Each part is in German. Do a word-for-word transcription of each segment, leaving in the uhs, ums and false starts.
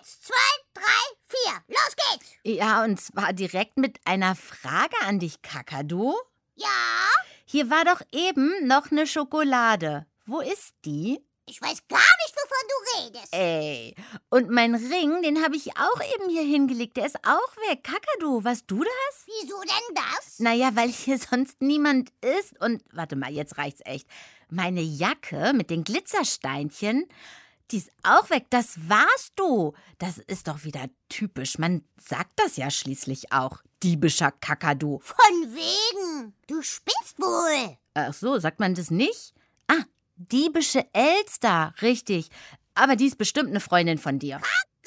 Eins, zwei, drei, vier. Los geht's. Ja, und zwar direkt mit einer Frage an dich, Kakadu. Ja? Hier war doch eben noch eine Schokolade. Wo ist die? Ich weiß gar nicht, wovon du redest. Ey, und mein Ring, den habe ich auch eben hier hingelegt. Der ist auch weg. Kakadu, warst du das? Wieso denn das? Naja, weil hier sonst niemand ist. Und warte mal, jetzt reicht's echt. Meine Jacke mit den Glitzersteinchen, die ist auch weg. Das warst du. Das ist doch wieder typisch. Man sagt das ja schließlich auch. Diebischer Kakadu. Von wegen. Du spinnst wohl. Ach so, sagt man das nicht? Ah, diebische Elster, richtig. Aber die ist bestimmt eine Freundin von dir.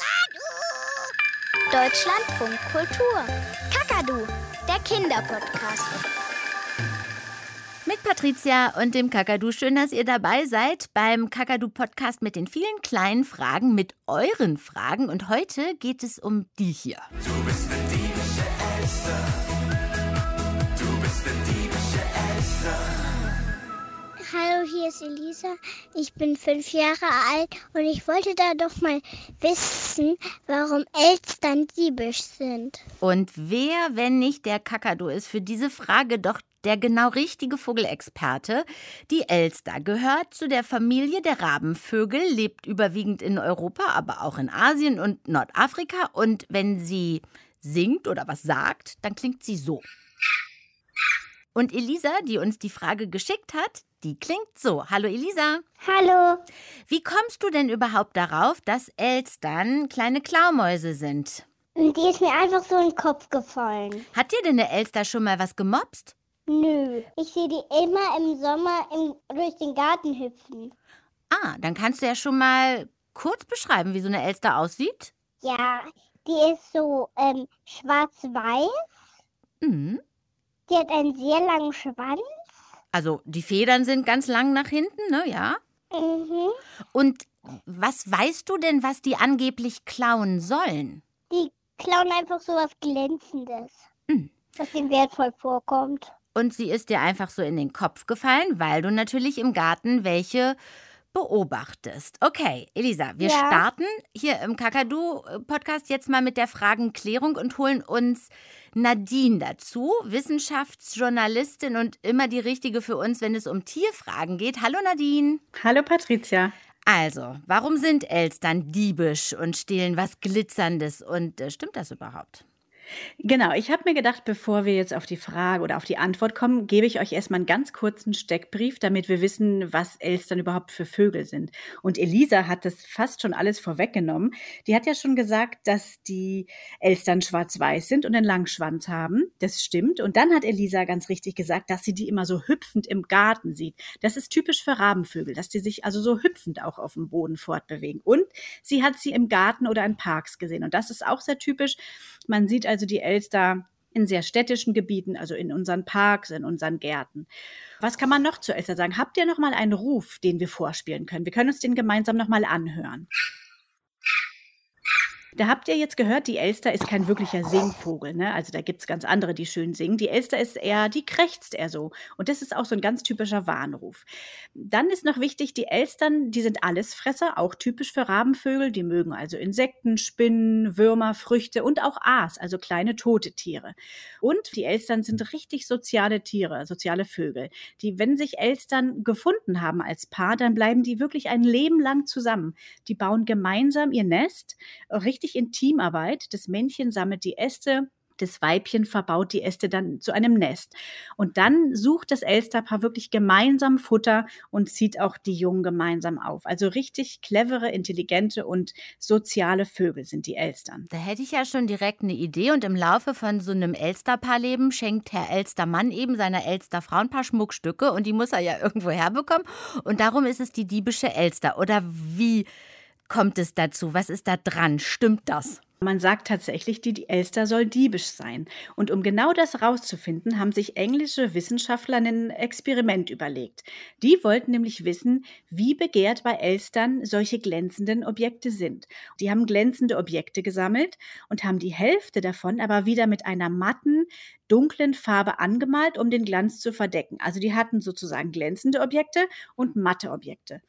Deutschlandfunk Kultur. Kakadu, der Kinderpodcast. Mit Patricia und dem Kakadu. Schön, dass ihr dabei seid beim Kakadu-Podcast mit den vielen kleinen Fragen, mit euren Fragen. Und heute geht es um die hier. Du bist eine diebische Elster. Du bist eine diebische Elster. Hallo, hier ist Elisa. Ich bin fünf Jahre alt und ich wollte da doch mal wissen, warum Elstern diebisch sind. Und wer, wenn nicht der Kakadu, ist für diese Frage doch der genau richtige Vogelexperte. Die Elster gehört zu der Familie der Rabenvögel, lebt überwiegend in Europa, aber auch in Asien und Nordafrika. Und wenn sie singt oder was sagt, dann klingt sie so. Und Elisa, die uns die Frage geschickt hat, die klingt so. Hallo Elisa. Hallo. Wie kommst du denn überhaupt darauf, dass Elstern kleine Klaumäuse sind? Und die ist mir einfach so in den Kopf gefallen. Hat dir denn eine Elster schon mal was gemobst? Nö. Ich sehe die immer im Sommer im, durch den Garten hüpfen. Ah, dann kannst du ja schon mal kurz beschreiben, wie so eine Elster aussieht. Ja, die ist so ähm, schwarz-weiß. Mhm. Die hat einen sehr langen Schwanz. Also die Federn sind ganz lang nach hinten, ne, ja? Mhm. Und was weißt du denn, was die angeblich klauen sollen? Die klauen einfach so was Glänzendes, Mhm. was ihnen wertvoll vorkommt. Und sie ist dir einfach so in den Kopf gefallen, weil du natürlich im Garten welche beobachtest. Okay, Elisa, wir Ja. starten hier im Kakadu-Podcast jetzt mal mit der Fragenklärung und holen uns Nadine dazu, Wissenschaftsjournalistin und immer die Richtige für uns, wenn es um Tierfragen geht. Hallo Nadine. Hallo Patricia. Also, warum sind Elstern diebisch und stehlen was Glitzerndes? Und äh, stimmt das überhaupt? Genau, ich habe mir gedacht, bevor wir jetzt auf die Frage oder auf die Antwort kommen, gebe ich euch erstmal einen ganz kurzen Steckbrief, damit wir wissen, was Elstern überhaupt für Vögel sind. Und Elisa hat das fast schon alles vorweggenommen. Die hat ja schon gesagt, dass die Elstern schwarz-weiß sind und einen langen Schwanz haben. Das stimmt. Und dann hat Elisa ganz richtig gesagt, dass sie die immer so hüpfend im Garten sieht. Das ist typisch für Rabenvögel, dass die sich also so hüpfend auch auf dem Boden fortbewegen. Und sie hat sie im Garten oder in Parks gesehen. Und das ist auch sehr typisch. Man sieht also die Elster in sehr städtischen Gebieten, also in unseren Parks, in unseren Gärten. Was kann man noch zur Elster sagen? Habt ihr noch mal einen Ruf, den wir vorspielen können? Wir können uns den gemeinsam noch mal anhören. Da habt ihr jetzt gehört, die Elster ist kein wirklicher Singvogel, ne? Also da gibt's ganz andere, die schön singen. Die Elster ist eher, die krächzt eher so. Und das ist auch so ein ganz typischer Warnruf. Dann ist noch wichtig, die Elstern, die sind Allesfresser, auch typisch für Rabenvögel. Die mögen also Insekten, Spinnen, Würmer, Früchte und auch Aas, also kleine tote Tiere. Und die Elstern sind richtig soziale Tiere, soziale Vögel. Die, wenn sich Elstern gefunden haben als Paar, dann bleiben die wirklich ein Leben lang zusammen. Die bauen gemeinsam ihr Nest, richtig in Teamarbeit. Das Männchen sammelt die Äste, das Weibchen verbaut die Äste dann zu einem Nest. Und dann sucht das Elsterpaar wirklich gemeinsam Futter und zieht auch die Jungen gemeinsam auf. Also richtig clevere, intelligente und soziale Vögel sind die Elstern. Da hätte ich ja schon direkt eine Idee. Und im Laufe von so einem Elsterpaarleben schenkt Herr Elstermann eben seiner Elsterfrau ein paar Schmuckstücke. Und die muss er ja irgendwo herbekommen. Und darum ist es die diebische Elster. Oder wie kommt es dazu? Was ist da dran? Stimmt das? Man sagt tatsächlich, die Elster soll diebisch sein. Und um genau das rauszufinden, haben sich englische Wissenschaftler ein Experiment überlegt. Die wollten nämlich wissen, wie begehrt bei Elstern solche glänzenden Objekte sind. Die haben glänzende Objekte gesammelt und haben die Hälfte davon aber wieder mit einer matten, dunklen Farbe angemalt, um den Glanz zu verdecken. Also die hatten sozusagen glänzende Objekte und matte Objekte.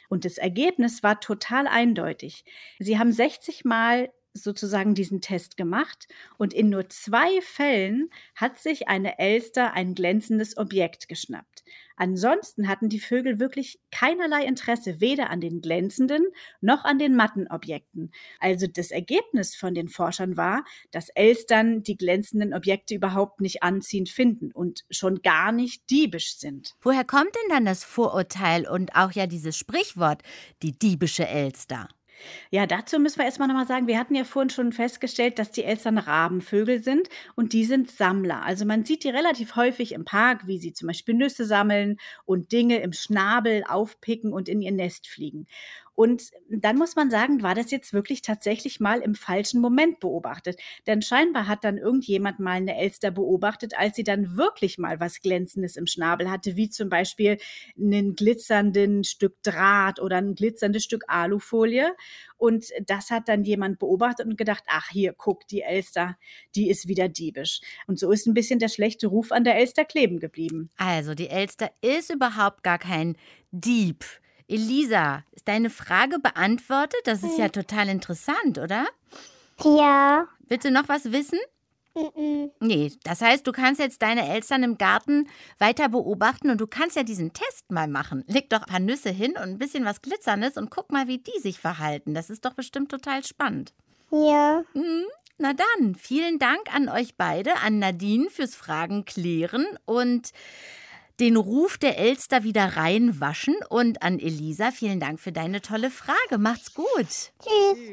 Und das Ergebnis war total eindeutig. Sie haben sechzig Mal sozusagen diesen Test gemacht und in nur zwei Fällen hat sich eine Elster ein glänzendes Objekt geschnappt. Ansonsten hatten die Vögel wirklich keinerlei Interesse, weder an den glänzenden noch an den matten Objekten. Also das Ergebnis von den Forschern war, dass Elstern die glänzenden Objekte überhaupt nicht anziehend finden und schon gar nicht diebisch sind. Woher kommt denn dann das Vorurteil und auch ja dieses Sprichwort, die diebische Elster? Ja, dazu müssen wir erstmal nochmal sagen, wir hatten ja vorhin schon festgestellt, dass die Elstern Rabenvögel sind und die sind Sammler. Also man sieht die relativ häufig im Park, wie sie zum Beispiel Nüsse sammeln und Dinge im Schnabel aufpicken und in ihr Nest fliegen. Und dann muss man sagen, war das jetzt wirklich tatsächlich mal im falschen Moment beobachtet. Denn scheinbar hat dann irgendjemand mal eine Elster beobachtet, als sie dann wirklich mal was Glänzendes im Schnabel hatte, wie zum Beispiel einen glitzernden Stück Draht oder ein glitzerndes Stück Alufolie. Und das hat dann jemand beobachtet und gedacht, ach hier, guck, die Elster, die ist wieder diebisch. Und so ist ein bisschen der schlechte Ruf an der Elster kleben geblieben. Also, die Elster ist überhaupt gar kein Dieb. Elisa, ist deine Frage beantwortet? Das ist ja total interessant, oder? Ja. Willst du noch was wissen? Mhm. Nee, das heißt, du kannst jetzt deine Elstern im Garten weiter beobachten und du kannst ja diesen Test mal machen. Leg doch ein paar Nüsse hin und ein bisschen was Glitzerndes und guck mal, wie die sich verhalten. Das ist doch bestimmt total spannend. Ja. Mhm. Na dann, vielen Dank an euch beide, an Nadine fürs Fragen klären und den Ruf der Elster wieder reinwaschen und an Elisa, vielen Dank für deine tolle Frage. Macht's gut. Tschüss.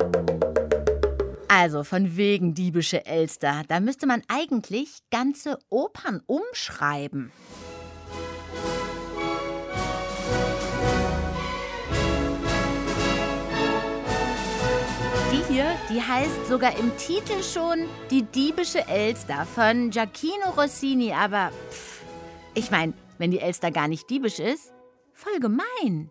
Also von wegen diebische Elster, da müsste man eigentlich ganze Opern umschreiben. Die hier, die heißt sogar im Titel schon Die diebische Elster von Gioacchino Rossini, aber pff, ich meine, wenn die Elster gar nicht diebisch ist, voll gemein.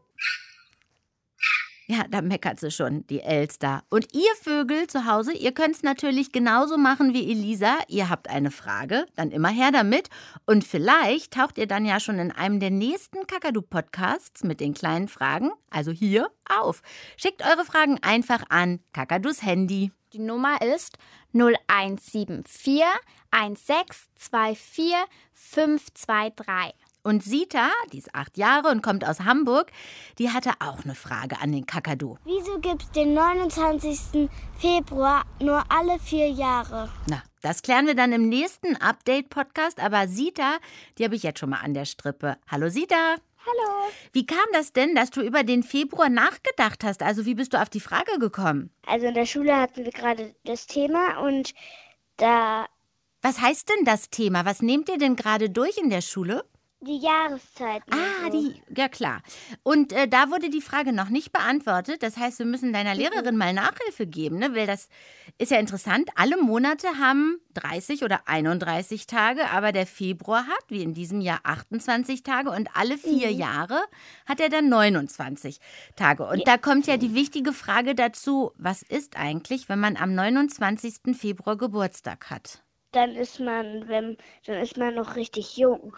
Ja, da meckert sie schon, die Elster. Und ihr Vögel zu Hause, ihr könnt es natürlich genauso machen wie Elisa. Ihr habt eine Frage, dann immer her damit. Und vielleicht taucht ihr dann ja schon in einem der nächsten Kakadu-Podcasts mit den kleinen Fragen, also hier, auf. Schickt eure Fragen einfach an Kakadus Handy. Die Nummer ist null eins sieben vier eins sechs zwei vier fünf zwei drei. Und Sita, die ist acht Jahre und kommt aus Hamburg, die hatte auch eine Frage an den Kakadu. Wieso gibt es den neunundzwanzigsten Februar nur alle vier Jahre? Na, das klären wir dann im nächsten Update-Podcast. Aber Sita, die habe ich jetzt schon mal an der Strippe. Hallo Sita. Hallo. Wie kam das denn, dass du über den Februar nachgedacht hast? Also wie bist du auf die Frage gekommen? Also in der Schule hatten wir gerade das Thema und da Was heißt denn das Thema? Was nehmt ihr denn gerade durch in der Schule? die Jahreszeiten. Ah, und so. die, ja klar. Und äh, da wurde die Frage noch nicht beantwortet. Das heißt, wir müssen deiner Lehrerin mal Nachhilfe geben, ne? Weil das ist ja interessant. Alle Monate haben dreißig oder einunddreißig Tage, aber der Februar hat, wie in diesem Jahr, achtundzwanzig Tage und alle vier Mhm. Jahre hat er dann neunundzwanzig Tage. Und da kommt ja die wichtige Frage dazu, was ist eigentlich, wenn man am neunundzwanzigsten Februar Geburtstag hat? Dann ist man, wenn, dann ist man noch richtig jung,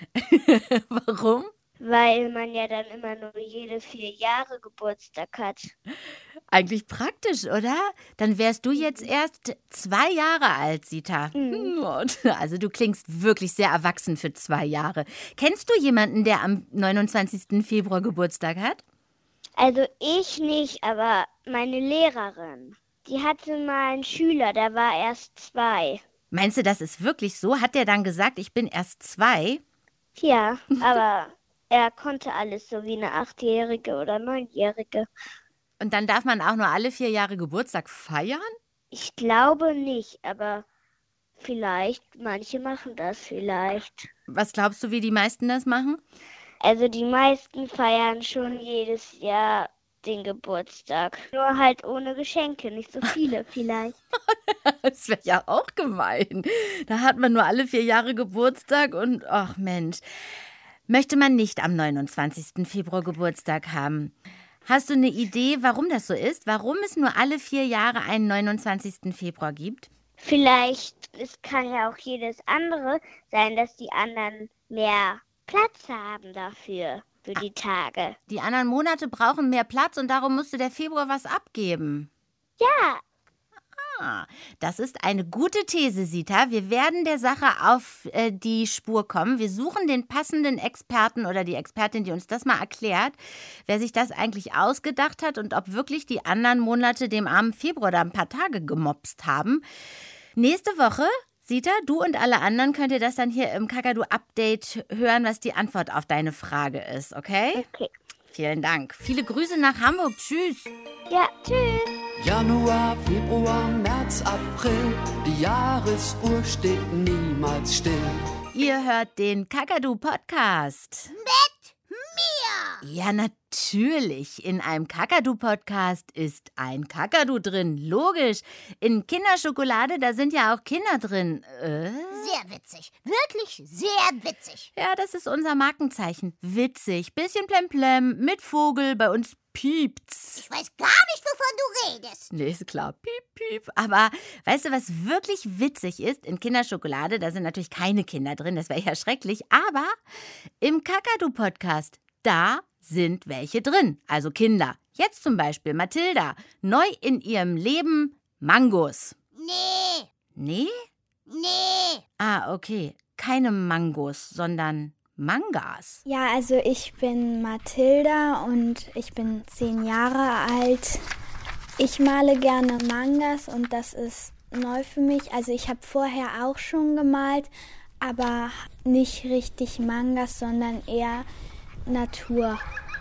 Warum? weil man ja dann immer nur jede vier Jahre Geburtstag hat. Eigentlich praktisch, oder? Dann wärst du jetzt erst zwei Jahre alt, Sita. Mhm. Also du klingst wirklich sehr erwachsen für zwei Jahre. Kennst du jemanden, der am neunundzwanzigsten Februar Geburtstag hat? Also ich nicht, aber meine Lehrerin, die hatte mal einen Schüler, der war erst zwei. Meinst du, das ist wirklich so? Hat der dann gesagt, ich bin erst zwei? Ja, aber er konnte alles, so wie eine Achtjährige oder Neunjährige. Und dann darf man auch nur alle vier Jahre Geburtstag feiern? Ich glaube nicht, aber vielleicht, manche machen das vielleicht. Was glaubst du, wie die meisten das machen? Also die meisten feiern schon jedes Jahr den Geburtstag. Nur halt ohne Geschenke, nicht so viele vielleicht. Das wäre ja auch gemein. Da hat man nur alle vier Jahre Geburtstag und, ach Mensch, möchte man nicht am neunundzwanzigsten Februar Geburtstag haben. Hast du eine Idee, warum das so ist? Warum es nur alle vier Jahre einen neunundzwanzigsten Februar gibt? Vielleicht, es kann ja auch jedes andere sein, dass die anderen mehr Platz haben dafür. für die Tage. Die anderen Monate brauchen mehr Platz und darum musste der Februar was abgeben. Ja, Ah, das ist eine gute These, Sita. Wir werden der Sache auf äh, die Spur kommen. Wir suchen den passenden Experten oder die Expertin, die uns das mal erklärt, wer sich das eigentlich ausgedacht hat und ob wirklich die anderen Monate dem armen Februar da ein paar Tage gemopst haben. Nächste Woche, Sita, du und alle anderen könnt ihr das dann hier im Kakadu-Update hören, was die Antwort auf deine Frage ist, okay? okay. Vielen Dank. Viele Grüße nach Hamburg. Tschüss. Ja, tschüss. Januar, Februar, März, April, die Jahresuhr steht niemals still. Ihr hört den Kakadu-Podcast. Mit mir. Ja, natürlich. In einem Kakadu-Podcast ist ein Kakadu drin. Logisch. In Kinderschokolade, da sind ja auch Kinder drin. Äh? Sehr witzig. Wirklich sehr witzig. Ja, das ist unser Markenzeichen. Witzig. Bisschen plemplem. Mit Vogel. Bei uns piept's. Ich weiß gar nicht, wovon du redest. Nee, ist klar. Piep, piep. Aber weißt du, was wirklich witzig ist? In Kinderschokolade, da sind natürlich keine Kinder drin. Das wäre ja schrecklich. Aber im Kakadu-Podcast, da sind welche drin. Also Kinder. Jetzt zum Beispiel Mathilda. Neu in ihrem Leben Mangos. Nee, Nee? nee. Ah, okay. Keine Mangos, sondern Mangas. Ja, also ich bin Mathilda und ich bin zehn Jahre alt. Ich male gerne Mangas und das ist neu für mich. Also ich habe vorher auch schon gemalt, aber nicht richtig Mangas, sondern eher Natur.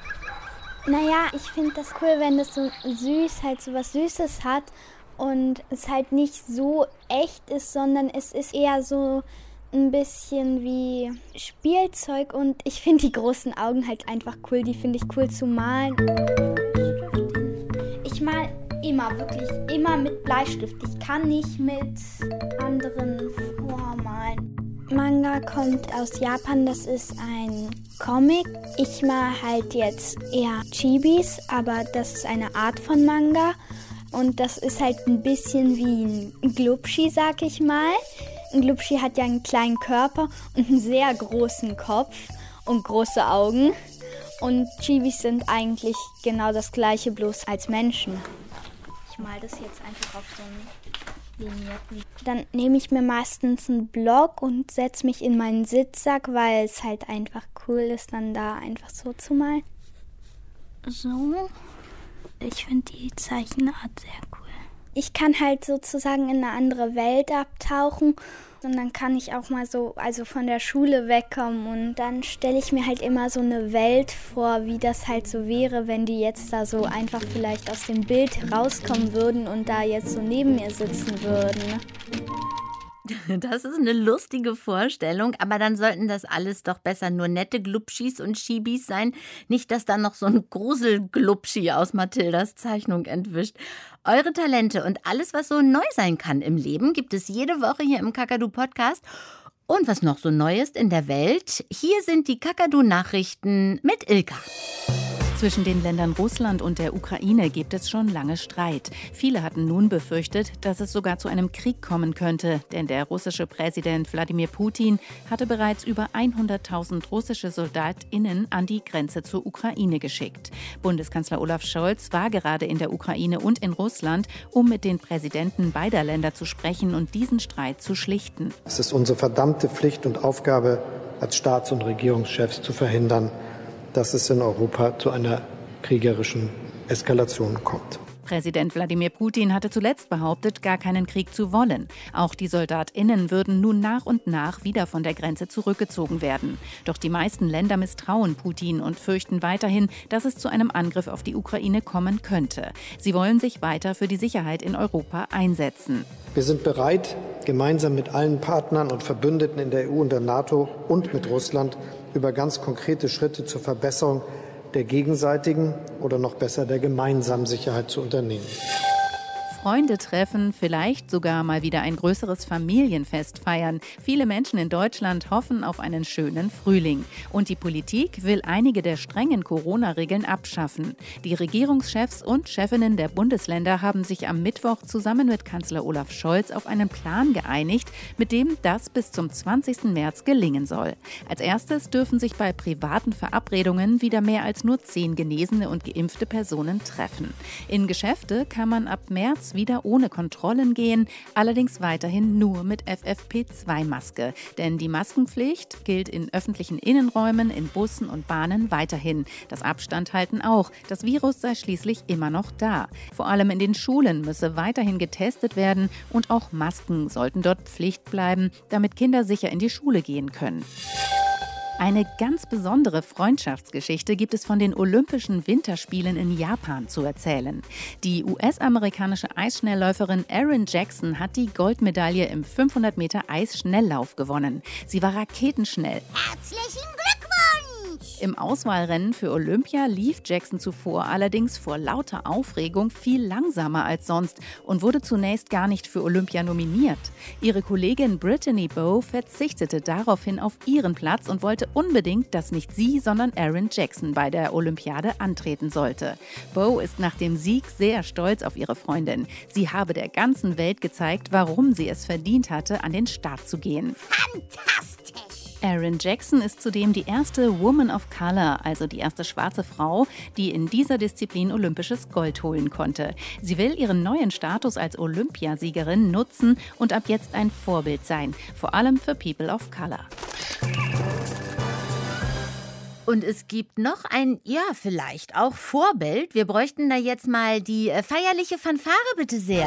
Naja, ich finde das cool, wenn das so süß, halt so was Süßes hat und es halt nicht so echt ist, sondern es ist eher so ein bisschen wie Spielzeug und ich finde die großen Augen halt einfach cool, die finde ich cool zu malen. Ich mal immer, wirklich immer mit Bleistift. Ich kann nicht mit anderen vormalen. Manga kommt aus Japan, das ist ein Comic. Ich mal halt jetzt eher Chibis, aber das ist eine Art von Manga und das ist halt ein bisschen wie ein Glubschi, sag ich mal. Ein Glubschi hat ja einen kleinen Körper und einen sehr großen Kopf und große Augen. Und Chibis sind eigentlich genau das gleiche, bloß als Menschen. Ich mal das jetzt einfach auf so ein Linierten. Dann nehme ich mir meistens einen Block und setze mich in meinen Sitzsack, weil es halt einfach cool ist, dann da einfach so zu malen. So. Ich finde die Zeichenart sehr cool. Ich kann halt sozusagen in eine andere Welt abtauchen und dann kann ich auch mal so, also von der Schule wegkommen und dann stelle ich mir halt immer so eine Welt vor, wie das halt so wäre, wenn die jetzt da so einfach vielleicht aus dem Bild rauskommen würden und da jetzt so neben mir sitzen würden. Das ist eine lustige Vorstellung, aber dann sollten das alles doch besser nur nette Glubschis und Chibis sein. Nicht, dass da noch so ein Grusel-Glubschi aus Mathildas Zeichnung entwischt. Eure Talente und alles, was so neu sein kann im Leben, gibt es jede Woche hier im Kakadu-Podcast. Und was noch so neu ist in der Welt, hier sind die Kakadu-Nachrichten mit Ilka. Zwischen den Ländern Russland und der Ukraine gibt es schon lange Streit. Viele hatten nun befürchtet, dass es sogar zu einem Krieg kommen könnte. Denn der russische Präsident Wladimir Putin hatte bereits über hunderttausend russische SoldatInnen an die Grenze zur Ukraine geschickt. Bundeskanzler Olaf Scholz war gerade in der Ukraine und in Russland, um mit den Präsidenten beider Länder zu sprechen und diesen Streit zu schlichten. Es ist unsere verdammte Pflicht und Aufgabe als Staats- und Regierungschefs zu verhindern, dass es in Europa zu einer kriegerischen Eskalation kommt. Präsident Wladimir Putin hatte zuletzt behauptet, gar keinen Krieg zu wollen. Auch die SoldatInnen würden nun nach und nach wieder von der Grenze zurückgezogen werden. Doch die meisten Länder misstrauen Putin und fürchten weiterhin, dass es zu einem Angriff auf die Ukraine kommen könnte. Sie wollen sich weiter für die Sicherheit in Europa einsetzen. Wir sind bereit, gemeinsam mit allen Partnern und Verbündeten in der E U und der NATO und mit Russland über ganz konkrete Schritte zur Verbesserung der gegenseitigen oder noch besser der gemeinsamen Sicherheit zu unternehmen. Freunde treffen, vielleicht sogar mal wieder ein größeres Familienfest feiern. Viele Menschen in Deutschland hoffen auf einen schönen Frühling. Und die Politik will einige der strengen Corona-Regeln abschaffen. Die Regierungschefs und Chefinnen der Bundesländer haben sich am Mittwoch zusammen mit Kanzler Olaf Scholz auf einen Plan geeinigt, mit dem das bis zum zwanzigsten März gelingen soll. Als erstes dürfen sich bei privaten Verabredungen wieder mehr als nur zehn genesene und geimpfte Personen treffen. In Geschäfte kann man ab März wieder ohne Kontrollen gehen, allerdings weiterhin nur mit F F P zwei Maske. Denn die Maskenpflicht gilt in öffentlichen Innenräumen, in Bussen und Bahnen weiterhin. Das Abstand halten auch. Das Virus sei schließlich immer noch da. Vor allem in den Schulen müsse weiterhin getestet werden und auch Masken sollten dort Pflicht bleiben, damit Kinder sicher in die Schule gehen können. Eine ganz besondere Freundschaftsgeschichte gibt es von den Olympischen Winterspielen in Japan zu erzählen. Die U S-amerikanische Eisschnellläuferin Erin Jackson hat die Goldmedaille im fünfhundert Meter Eisschnelllauf gewonnen. Sie war raketenschnell. Herzlichen Glückwunsch! Im Auswahlrennen für Olympia lief Jackson zuvor allerdings vor lauter Aufregung viel langsamer als sonst und wurde zunächst gar nicht für Olympia nominiert. Ihre Kollegin Brittany Bowe verzichtete daraufhin auf ihren Platz und wollte unbedingt, dass nicht sie, sondern Erin Jackson bei der Olympiade antreten sollte. Bowe ist nach dem Sieg sehr stolz auf ihre Freundin. Sie habe der ganzen Welt gezeigt, warum sie es verdient hatte, an den Start zu gehen. Fantastisch! Erin Jackson ist zudem die erste Woman of Color, also die erste schwarze Frau, die in dieser Disziplin olympisches Gold holen konnte. Sie will ihren neuen Status als Olympiasiegerin nutzen und ab jetzt ein Vorbild sein, vor allem für People of Color. Und es gibt noch ein, ja, vielleicht auch Vorbild. Wir bräuchten da jetzt mal die äh, feierliche Fanfare, bitte sehr.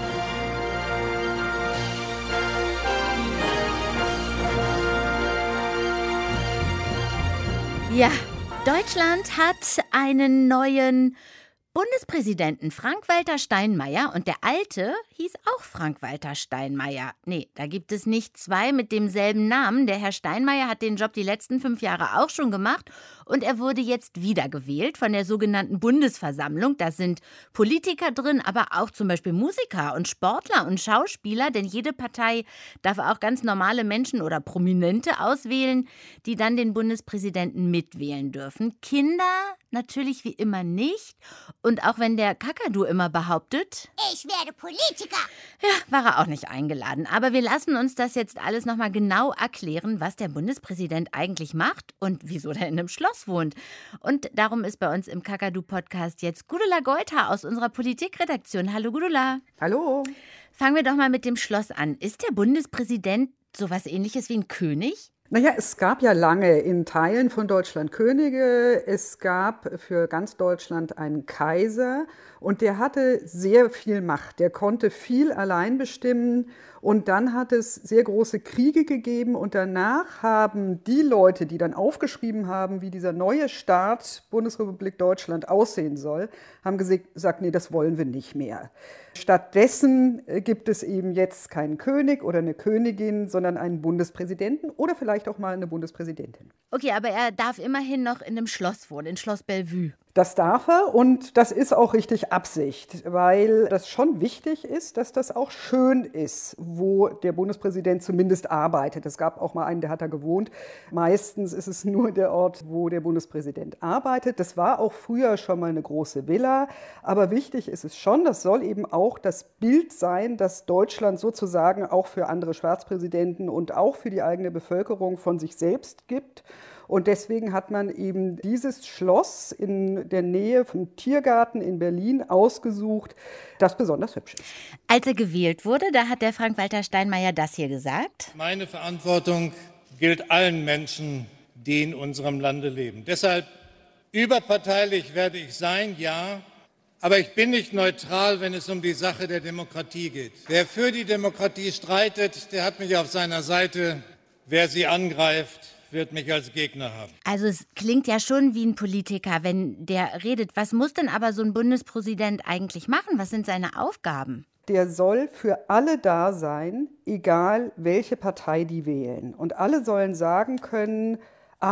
Ja, Deutschland hat einen neuen Bundespräsidenten, Frank-Walter Steinmeier, und der alte hieß auch Frank-Walter Steinmeier. Nee, da gibt es nicht zwei mit demselben Namen. Der Herr Steinmeier hat den Job die letzten fünf Jahre auch schon gemacht und er wurde jetzt wiedergewählt von der sogenannten Bundesversammlung. Da sind Politiker drin, aber auch zum Beispiel Musiker und Sportler und Schauspieler, denn jede Partei darf auch ganz normale Menschen oder Prominente auswählen, die dann den Bundespräsidenten mitwählen dürfen. Kinder natürlich wie immer nicht. Und auch wenn der Kakadu immer behauptet, Ich werde Politiker. ja, war er auch nicht eingeladen. Aber wir lassen uns das jetzt alles nochmal genau erklären, was der Bundespräsident eigentlich macht und wieso der in einem Schloss wohnt. Und darum ist bei uns im Kakadu-Podcast jetzt Gudula Goitha aus unserer Politikredaktion. Hallo Gudula. Hallo. Fangen wir doch mal mit dem Schloss an. Ist der Bundespräsident sowas Ähnliches wie ein König? Naja, es gab ja lange in Teilen von Deutschland Könige. Es gab für ganz Deutschland einen Kaiser und der hatte sehr viel Macht. Der konnte viel allein bestimmen und dann hat es sehr große Kriege gegeben und danach haben die Leute, die dann aufgeschrieben haben, wie dieser neue Staat Bundesrepublik Deutschland aussehen soll, haben gesagt, nee, das wollen wir nicht mehr. Stattdessen gibt es eben jetzt keinen König oder eine Königin, sondern einen Bundespräsidenten oder vielleicht auch mal eine Bundespräsidentin. Okay, aber er darf immerhin noch in einem Schloss wohnen, in Schloss Bellevue. Das darf er und das ist auch richtig Absicht, weil das schon wichtig ist, dass das auch schön ist, wo der Bundespräsident zumindest arbeitet. Es gab auch mal einen, der hat da gewohnt. Meistens ist es nur der Ort, wo der Bundespräsident arbeitet. Das war auch früher schon mal eine große Villa, aber wichtig ist es schon, das soll eben auch das Bild sein, dass Deutschland sozusagen auch für andere Staatspräsidenten und auch für die eigene Bevölkerung von sich selbst gibt. Und deswegen hat man eben dieses Schloss in der Nähe vom Tiergarten in Berlin ausgesucht, das besonders hübsch ist. Als er gewählt wurde, da hat der Frank-Walter Steinmeier das hier gesagt. Meine Verantwortung gilt allen Menschen, die in unserem Lande leben. Deshalb überparteilich werde ich sein, ja, aber ich bin nicht neutral, wenn es um die Sache der Demokratie geht. Wer für die Demokratie streitet, der hat mich auf seiner Seite. Wer sie angreift, wird mich als Gegner haben. Also es klingt ja schon wie ein Politiker, wenn der redet. Was muss denn aber so ein Bundespräsident eigentlich machen? Was sind seine Aufgaben? Der soll für alle da sein, egal welche Partei die wählen. Und alle sollen sagen können, ach,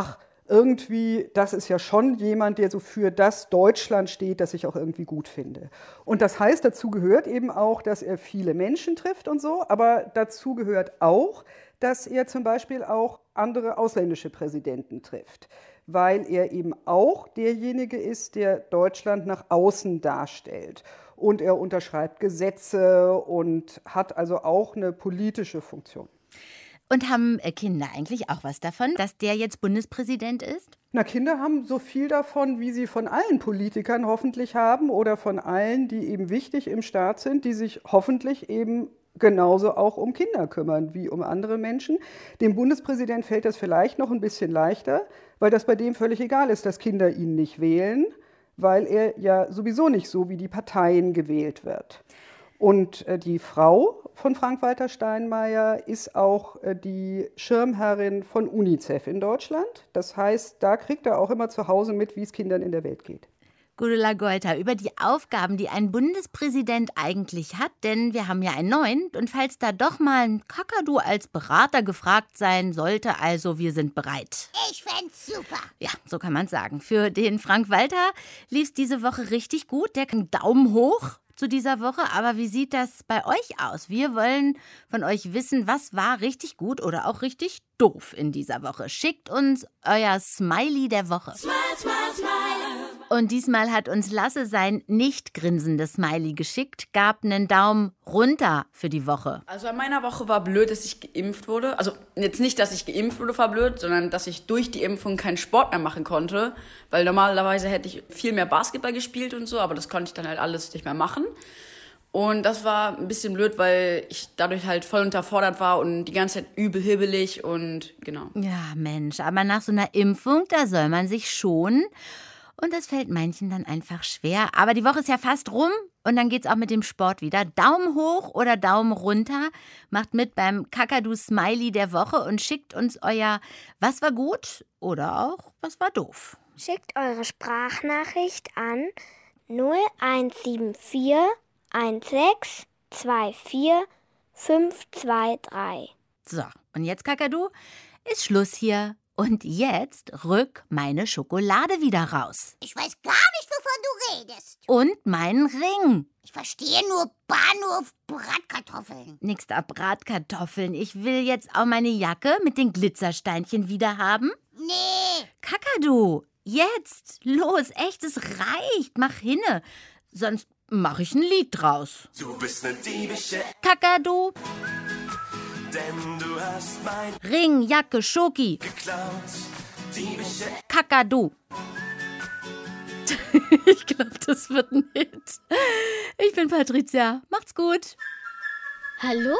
irgendwie, das ist ja schon jemand, der so für das Deutschland steht, das ich auch irgendwie gut finde. Und das heißt, dazu gehört eben auch, dass er viele Menschen trifft und so, aber dazu gehört auch, dass er zum Beispiel auch andere ausländische Präsidenten trifft, weil er eben auch derjenige ist, der Deutschland nach außen darstellt. Und er unterschreibt Gesetze und hat also auch eine politische Funktion. Und haben Kinder eigentlich auch was davon, dass der jetzt Bundespräsident ist? Na, Kinder haben so viel davon, wie sie von allen Politikern hoffentlich haben oder von allen, die eben wichtig im Staat sind, die sich hoffentlich eben genauso auch um Kinder kümmern wie um andere Menschen. Dem Bundespräsident fällt das vielleicht noch ein bisschen leichter, weil das bei dem völlig egal ist, dass Kinder ihn nicht wählen, weil er ja sowieso nicht so wie die Parteien gewählt wird. Und äh, die Frau von Frank-Walter Steinmeier ist auch äh, die Schirmherrin von UNICEF in Deutschland. Das heißt, da kriegt er auch immer zu Hause mit, wie es Kindern in der Welt geht. Gudula Goiter, über die Aufgaben, die ein Bundespräsident eigentlich hat, denn wir haben ja einen neuen. Und falls da doch mal ein Kakadu als Berater gefragt sein sollte, also wir sind bereit. Ich fänd's super. Ja, so kann man sagen. Für den Frank-Walter lief es diese Woche richtig gut. Der kann Daumen hoch zu dieser Woche. Aber wie sieht das bei euch aus? Wir wollen von euch wissen, was war richtig gut oder auch richtig doof in dieser Woche. Schickt uns euer Smiley der Woche. Smile, smile, smile. Und diesmal hat uns Lasse sein nicht grinsendes Smiley geschickt, gab einen Daumen runter für die Woche. Also an meiner Woche war blöd, dass ich geimpft wurde. Also jetzt nicht, dass ich geimpft wurde, war blöd, sondern dass ich durch die Impfung keinen Sport mehr machen konnte. Weil normalerweise hätte ich viel mehr Basketball gespielt und so, aber das konnte ich dann halt alles nicht mehr machen. Und das war ein bisschen blöd, weil ich dadurch halt voll unterfordert war und die ganze Zeit übel hibbelig und genau. Ja, Mensch, aber nach so einer Impfung, da soll man sich schonen. Und das fällt manchen dann einfach schwer. Aber die Woche ist ja fast rum und dann geht's auch mit dem Sport wieder. Daumen hoch oder Daumen runter. Macht mit beim Kakadu-Smiley der Woche und schickt uns euer Was war gut oder auch Was war doof. Schickt eure Sprachnachricht an null eins sieben vier eins sechs zwei vier fünf zwei drei. So, und jetzt, Kakadu, ist Schluss hier. Und jetzt rück meine Schokolade wieder raus. Ich weiß gar nicht, wovon du redest. Und meinen Ring. Ich verstehe nur Bahnhof Bratkartoffeln. Nix da Bratkartoffeln. Ich will jetzt auch meine Jacke mit den Glitzersteinchen wieder haben. Nee. Kakadu, jetzt. Los, echt, es reicht. Mach hinne. Sonst mache ich ein Lied draus. Du bist ne diebische Kakadu. Denn du hast mein Ring, Jacke, Schoki. geklaut. Diebische Kakadu. Ich glaube, das wird ein Hit. Ich bin Patricia. Macht's gut. Hallo?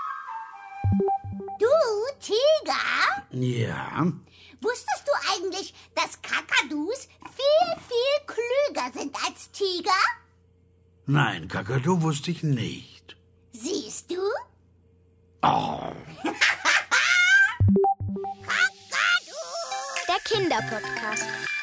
Du, Tiger? Ja? Wusstest du eigentlich, dass Kakadus viel, viel klüger sind als Tiger? Nein, Kakadu wusste ich nicht. Siehst du? Oh. Der Kinderpodcast.